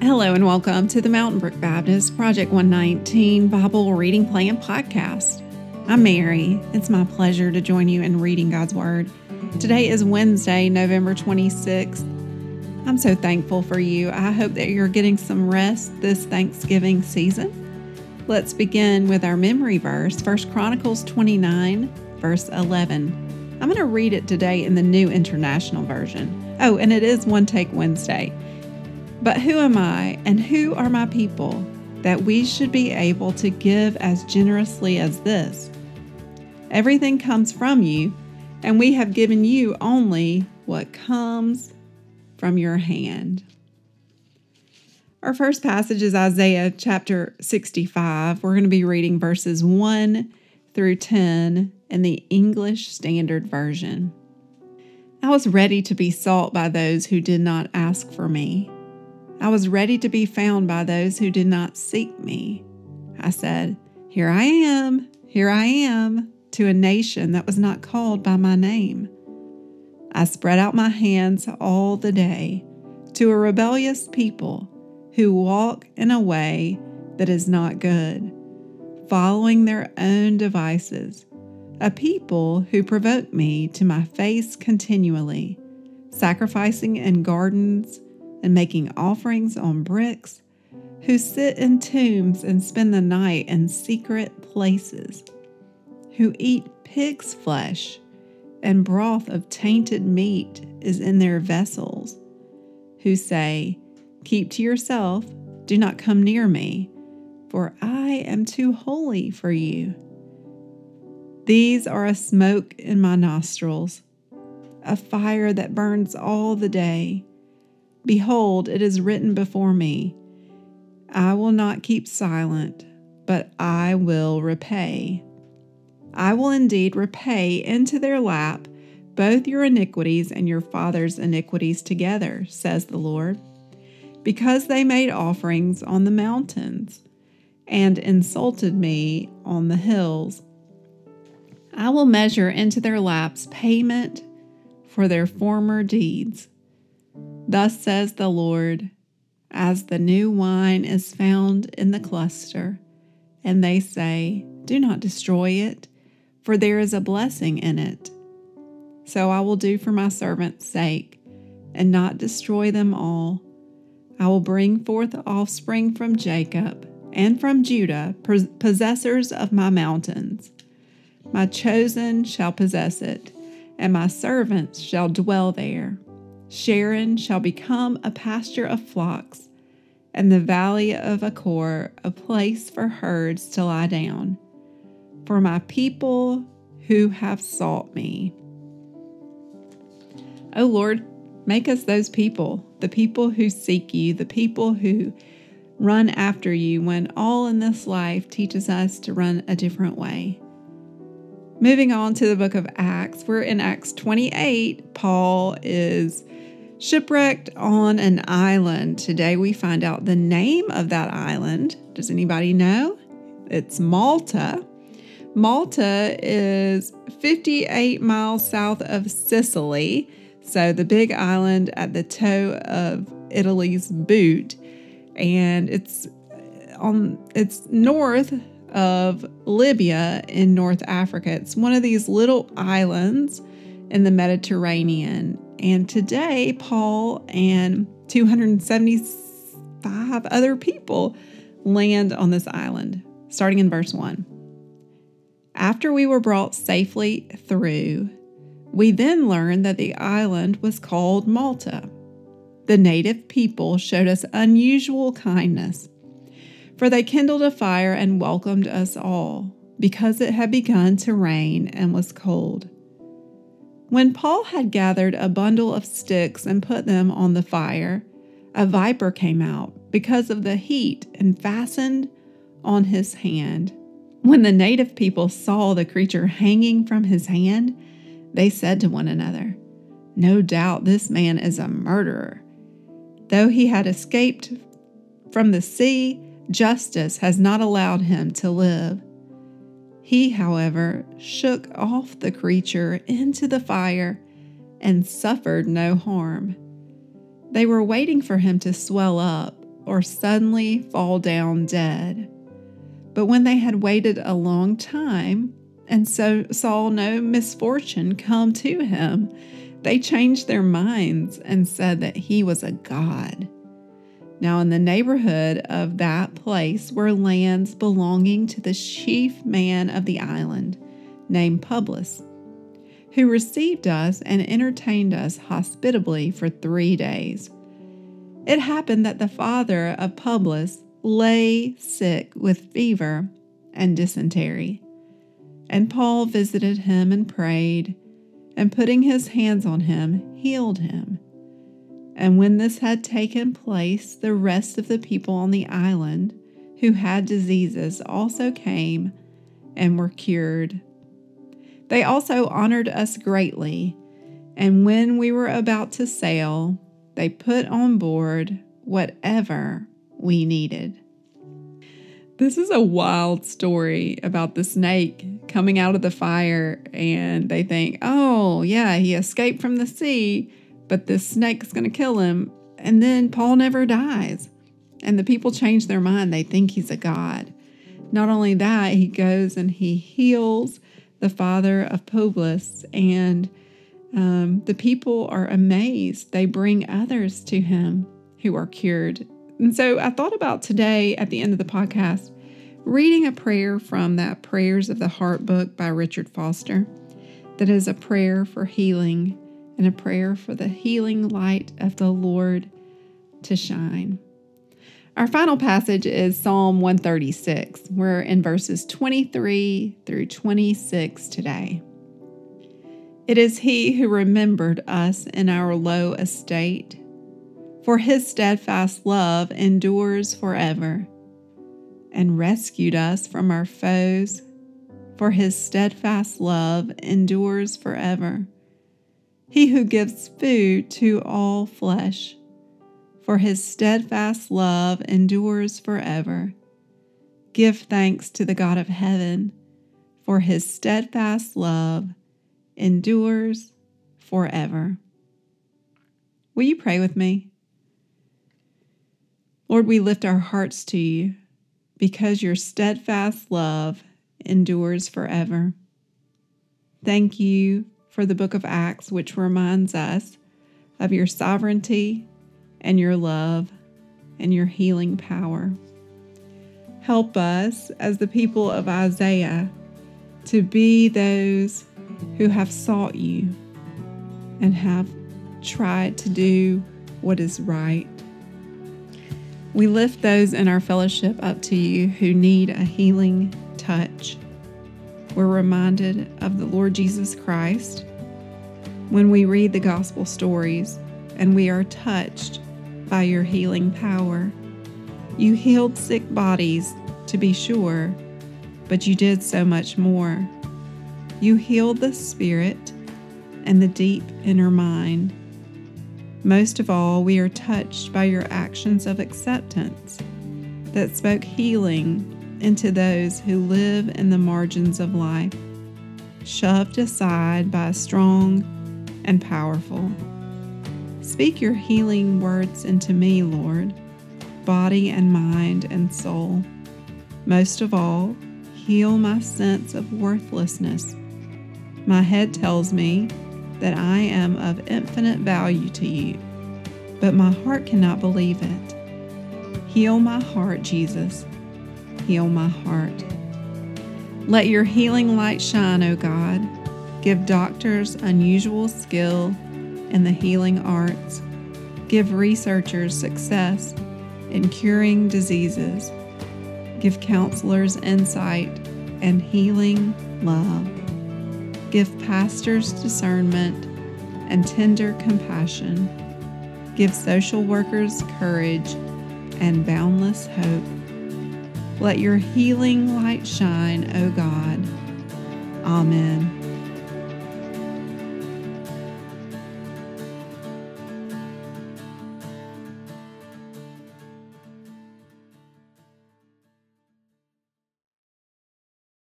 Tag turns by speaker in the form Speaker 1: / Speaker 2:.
Speaker 1: Hello and welcome to the Mountain Brook Baptist Project 119 Bible Reading Plan Podcast. I'm Mary. It's my pleasure to join you in reading God's Word. Today is Wednesday, November 26th. I'm so thankful for you. I hope that you're getting some rest this Thanksgiving season. Let's begin with our memory verse, 1 Chronicles 29, verse 11. I'm going to read it today in the New International Version. Oh, and it is One Take Wednesday. But who am I and who are my people that we should be able to give as generously as this? Everything comes from you, and we have given you only what comes from your hand. Our first passage is Isaiah chapter 65. We're going to be reading verses 1 through 10 in the English Standard Version. I was ready to be sought by those who did not ask for me. I was ready to be found by those who did not seek me. I said, here I am, to a nation that was not called by my name. I spread out my hands all the day to a rebellious people who walk in a way that is not good, following their own devices, a people who provoke me to my face continually, sacrificing in gardens and making offerings on bricks, who sit in tombs and spend the night in secret places, who eat pig's flesh, and broth of tainted meat is in their vessels, who say, keep to yourself, do not come near me, for I am too holy for you. These are a smoke in my nostrils, a fire that burns all the day. Behold, it is written before me, I will not keep silent, but I will repay. I will indeed repay into their lap both your iniquities and your father's iniquities together, says the Lord, because they made offerings on the mountains and insulted me on the hills. I will measure into their laps payment for their former deeds. Thus says the Lord, as the new wine is found in the cluster, and they say, do not destroy it, for there is a blessing in it. So I will do for my servant's sake, and not destroy them all. I will bring forth offspring from Jacob, and from Judah, possessors of my mountains. My chosen shall possess it, and my servants shall dwell there. Sharon shall become a pasture of flocks, and the valley of Achor a place for herds to lie down, for my people who have sought me. O Lord, make us those people, the people who seek you, the people who run after you when all in this life teaches us to run a different way. Moving on to the book of Acts, we're in Acts 28. Paul is shipwrecked on an island. Today we find out the name of that island. Does anybody know? It's Malta. Malta is 58 miles south of Sicily, so the big island at the toe of Italy's boot, and it's north of Libya in North Africa. It's one of these little islands in the Mediterranean. And today, Paul and 275 other people land on this island, starting in verse 1. After we were brought safely through, we then learned that the island was called Malta. The native people showed us unusual kindness, for they kindled a fire and welcomed us all, because it had begun to rain and was cold. When Paul had gathered a bundle of sticks and put them on the fire, a viper came out because of the heat and fastened on his hand. When the native people saw the creature hanging from his hand, they said to one another, no doubt this man is a murderer. Though he had escaped from the sea, justice has not allowed him to live. He, however, shook off the creature into the fire and suffered no harm. They were waiting for him to swell up, or suddenly fall down dead. But when they had waited a long time and so saw no misfortune come to him, they changed their minds and said that he was a god. Now in the neighborhood of that place were lands belonging to the chief man of the island, named Publius, who received us and entertained us hospitably for 3 days. It happened that the father of Publius lay sick with fever and dysentery, and Paul visited him and prayed, and putting his hands on him, healed him. And when this had taken place, the rest of the people on the island who had diseases also came and were cured. They also honored us greatly, and when we were about to sail, they put on board whatever we needed. This is a wild story about the snake coming out of the fire, and they think, oh, yeah, he escaped from the sea, but this snake's going to kill him. And then Paul never dies. And the people change their mind. They think he's a god. Not only that, he goes and he heals the father of Publius, and the people are amazed. They bring others to him who are cured. And so I thought about today at the end of the podcast, reading a prayer from that Prayers of the Heart book by Richard Foster, that is a prayer for healing and a prayer for the healing light of the Lord to shine. Our final passage is Psalm 136. We're in verses 23 through 26 today. It is He who remembered us in our low estate, for His steadfast love endures forever, and rescued us from our foes, for His steadfast love endures forever. He who gives food to all flesh, for His steadfast love endures forever. Give thanks to the God of heaven, for His steadfast love endures forever. Will you pray with me? Lord, we lift our hearts to you because your steadfast love endures forever. Thank you for the book of Acts, which reminds us of your sovereignty and your love and your healing power. Help us as the people of Isaiah to be those who have sought you and have tried to do what is right. We lift those in our fellowship up to you who need a healing touch. We're reminded of the Lord Jesus Christ when we read the gospel stories, and we are touched by your healing power. You healed sick bodies, to be sure, but you did so much more. You healed the spirit and the deep inner mind. Most of all, we are touched by your actions of acceptance that spoke healing into those who live in the margins of life, shoved aside by a strong and powerful. Speak your healing words into me, Lord, body and mind and soul. Most of all, heal my sense of worthlessness. My head tells me that I am of infinite value to you, but my heart cannot believe it. Heal my heart, Jesus. Heal my heart. Let your healing light shine, O God. Give doctors unusual skill in the healing arts. Give researchers success in curing diseases. Give counselors insight and healing love. Give pastors discernment and tender compassion. Give social workers courage and boundless hope. Let your healing light shine, O God. Amen.